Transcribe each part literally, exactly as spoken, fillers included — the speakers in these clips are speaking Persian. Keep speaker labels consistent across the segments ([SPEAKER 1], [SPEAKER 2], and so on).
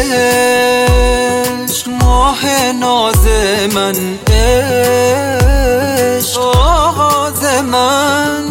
[SPEAKER 1] عشق ماه ناز من، عشق آغاز من،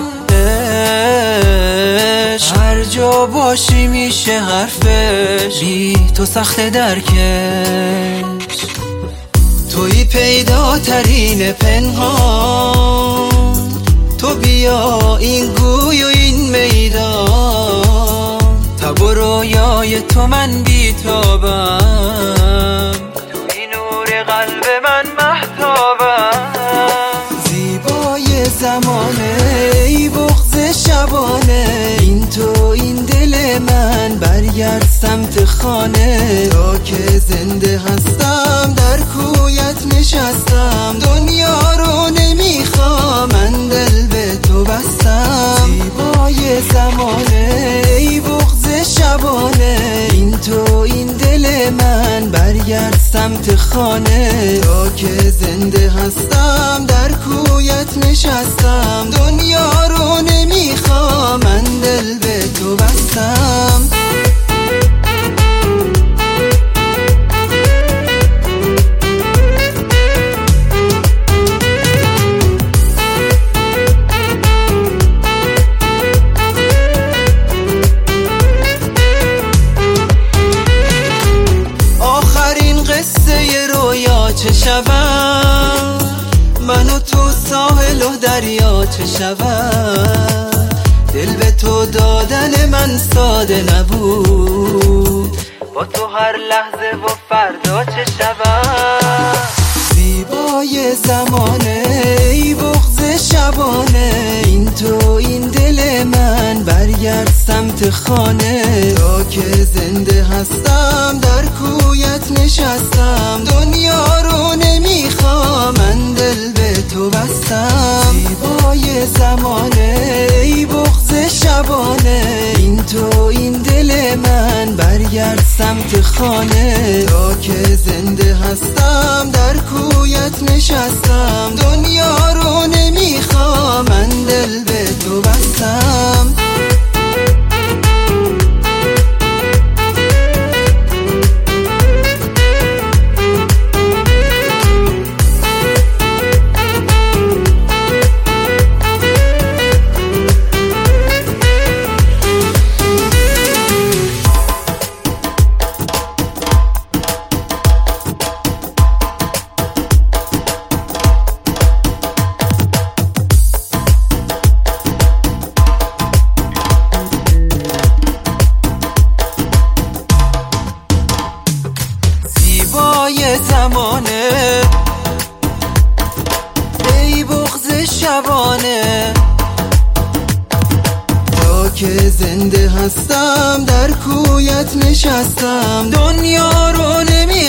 [SPEAKER 1] عشق هر جا باشی میشه حرفش، بی تو سخت درکش. توی پیداترین پنهان، تو بیا این گوی و این میدان، تب و رویای تو من بیتابم، توی نور قلب من مهتابم. زیبای زمانه ای بغض شبانه، این تو این دل من، برگرد سمت خانه. تا که زنده هستم در کویت نشستم، دنیا رو نمیخوام من دل به تو بستم. زیبای زمانه ای بغض شبانه، این تو این دل من، برگرد سمت خانه. تا که زنده هستم در کویت نشستم، دنیا رو نمیخوام من دل به تو بستم. چه شود من و تو ساحل و دریا، چه شود دل به تو دادن من ساده نبود، با تو هر لحظه و فردا چه شود. زیبای زمانه ای بغض شبانه، این تو این دل من، برگرد سمت خانه. تا که زنده هستم در کویت نشستم، دنیا رو نمیخوام من دل به تو بستم. زیبای زمانه ای بغض شبانه، این تو این دل من، برگرد سمت خانه. تا که زنده هستم در کویت نشستم، دنیا رو نمیخوام من دل به تو بستم. زمانه ای بغض شبانه، تا که زنده هستم در کویت نشستم، دنیا رو نمی